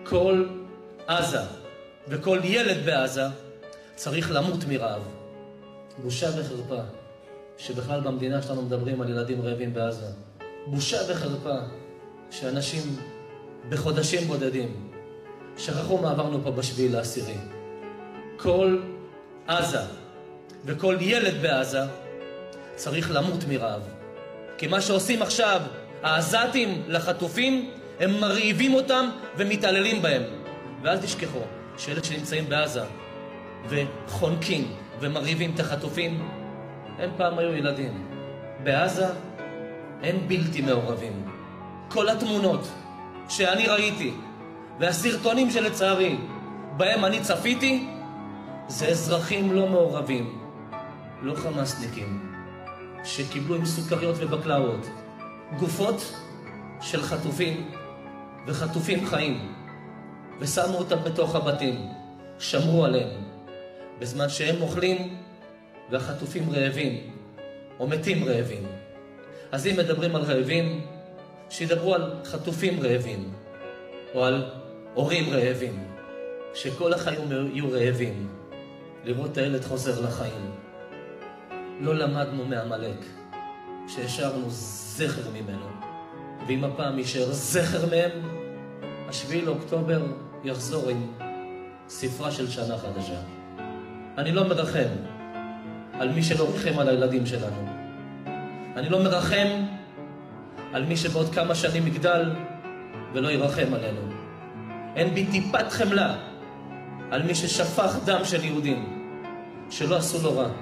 כל עזה וכל ילד בעזה צריך למות מרעב. בושה וחרפה שבכלל במדינה שלנו מדברים על ילדים רעבים בעזה. בושה וחרפה שאנשים בחודשים בודדים שכחו מה עברנו פה ב7/10. כל עזה וכל ילד בעזה צריך למות מרעב. כי מה שעושים עכשיו העזתים לחטופים, הם מרעיבים אותם ומתעללים בהם. ואל תשכחו שאלה שנמצאים בעזה וחונקים ומרעיבים את החטופים, הם פעם היו ילדים. בעזה הם בלתי מעורבים. כל התמונות שאני ראיתי והסרטונים שלצערי בהם אני צפיתי, זה אזרחים לא מעורבים, לא חמאסניקים, שקיבלו עם סוכריות ובקלאות גופות של חטופים וחטופים חיים, ושמו אותם בתוך הבתים, שמרו עליהם, בזמן שהם אוכלים והחטופים רעבים או מתים רעבים. אז אם מדברים על רעבים, שידברו על חטופים רעבים או על הורים רעבים, שכל החיים יהיו רעבים לראות את הילד חוזר לחיים. לא למדנו מעמלק שהשארנו זכר ממנו, ואם הפעם יישאר זכר מהם, 7 לאוקטובר יחזור עם ספרה של שנה חדשה. אני לא מרחם על מי שלא ריחם על הילדים שלנו. אני לא מרחם על מי שבעוד כמה שנים יגדל ולא ירחם עלינו. אין בי טיפת חמלה על מי ששפך דם של יהודים שלא עשו לו רע.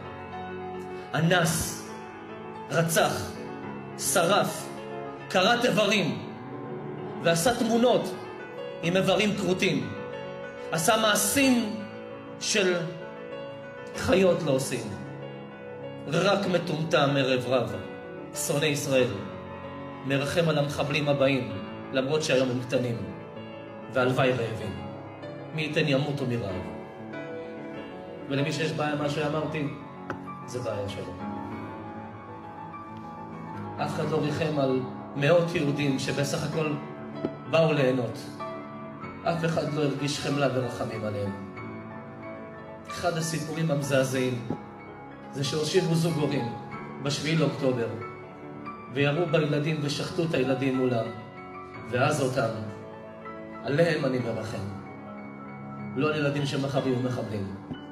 אנס, רצח, שרף, קראת איברים ועשה תמונות עם איברים כרותים. עשה מעשים של חיות לא עושים. רק מטומטם ערב רב, שונא ישראל, מרחם על המחבלים הבאים, למרות שהיום הם קטנים, והלוואי רעבים. מי ייתן ימותו מרעב. ולמי שיש בעיה מה שאמרתי, זה בעיה שלו. אף אחד לא ריחם על מאות יהודים שבסך הכל באו ליהנות. אף אחד לא הרגיש חמלה ורחמים עליהם. אחד הסיפורים המזעזעים זה שהושיבו זוג הורים ב7 לאוקטובר וירו בילדים ושחטו את הילדים מולם, ואז אותם, עליהם אני מרחם, לא על ילדים שמחר יהיו מחבלים.